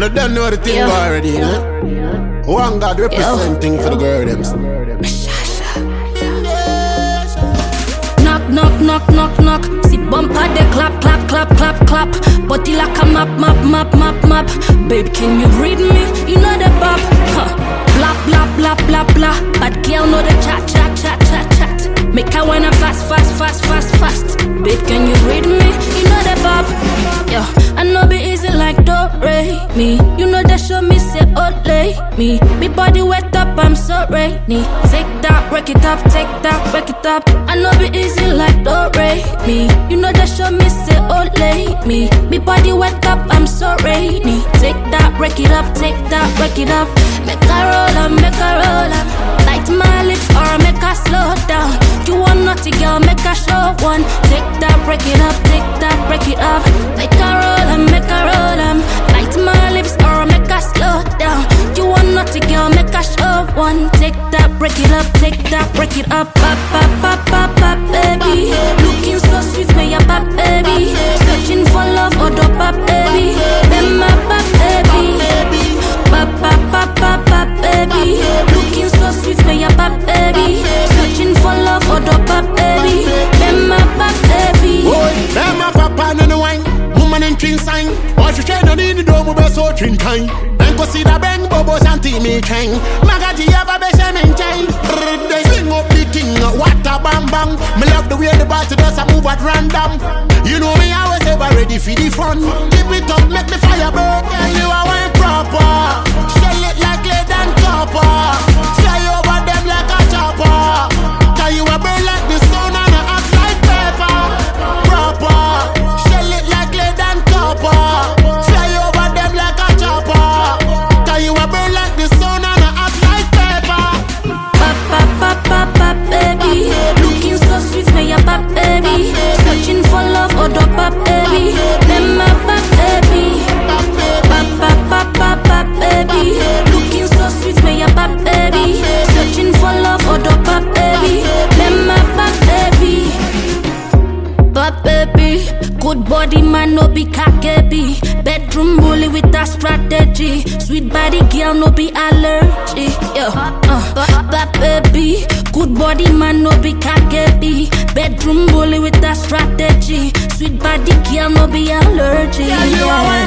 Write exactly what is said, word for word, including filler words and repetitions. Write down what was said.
And I don't know the thing Yo. already, you know? One God representing for the girl them. Knock, knock, knock, knock, knock. See bumper they clap, clap, clap, clap, clap. Body like a map, map, map, map, map. Babe, can you read me? You know the bop. Huh. Blah, blah, blah, blah, blah. Bad girl know the chat, chat, chat, chat, chat. Make her wanna fast, fast, fast, fast, fast. Babe, can you read me? You know the bop. Yo, I know be easy like do re me. You know that show me say old lay me. Me body wet up, I'm so rainy. Take that, break it up, take that, break it up. I know be easy like do re me. You know that show me say old lay me. Me body wet up, I'm so rainy. Take that, break it up, take that, break it up. Make her roll up, make her roll up. Light my lips or make her slow down. You want naughty girl, make her show one. Take that, break it up, take that, break it up. Make her roll up, make her roll up. Light my lips or make her slow down. You want naughty girl, make her show one. Take that, break it up, take that, break it up. Pop, pop, pop, pop, pop, baby. Looking so sweet, may ya pop, baby. Searching for love, or do pop, baby. Then my pop, baby. Pop, pop, pop, pop, pop, baby. Looking so sweet, may ya pop, baby. Searching for love, or do pop, baby. Then my pop, baby. Boy, them my papa no no wine. Woman in clean sign. Or she train on in the door, but so clean kind. Then go see the bang, bobos and team me king. Magaji have a best in chain. They sing up the thing, what a bang bang. Me love the way the party does a move at random. You know me, I was ever ready for the fun. Keep it up, make me fire burn. Yeah, you are one proper. Shell it like lead and copper. Fly over them like a chopper. Cause you a burn like the sun and a hot like pepper. Proper. Shell it like lead and copper. Fly over them like a chopper. Cause you a burn like the sun and a hot like pepper. Pop, pop, pop, pop, pop, baby. Looking so sweet, may ya pop, baby. Searching for love, or do pop, baby. Then my pop, baby. Pop, pop, pop, pop, pop, baby. Looking so sweet, may ya pop, baby. Searching for love, or do pop, baby. Then my pop, baby. Pop, baby. Good body man, no be cocky. Bedroom bully with a strategy. Sweet body girl, no be allergy. Yo, uh, pop, baby. Good body man, no be cocky. Bedroom bully with a strategy. Sweet body girl, no be allergy. Yeah, you are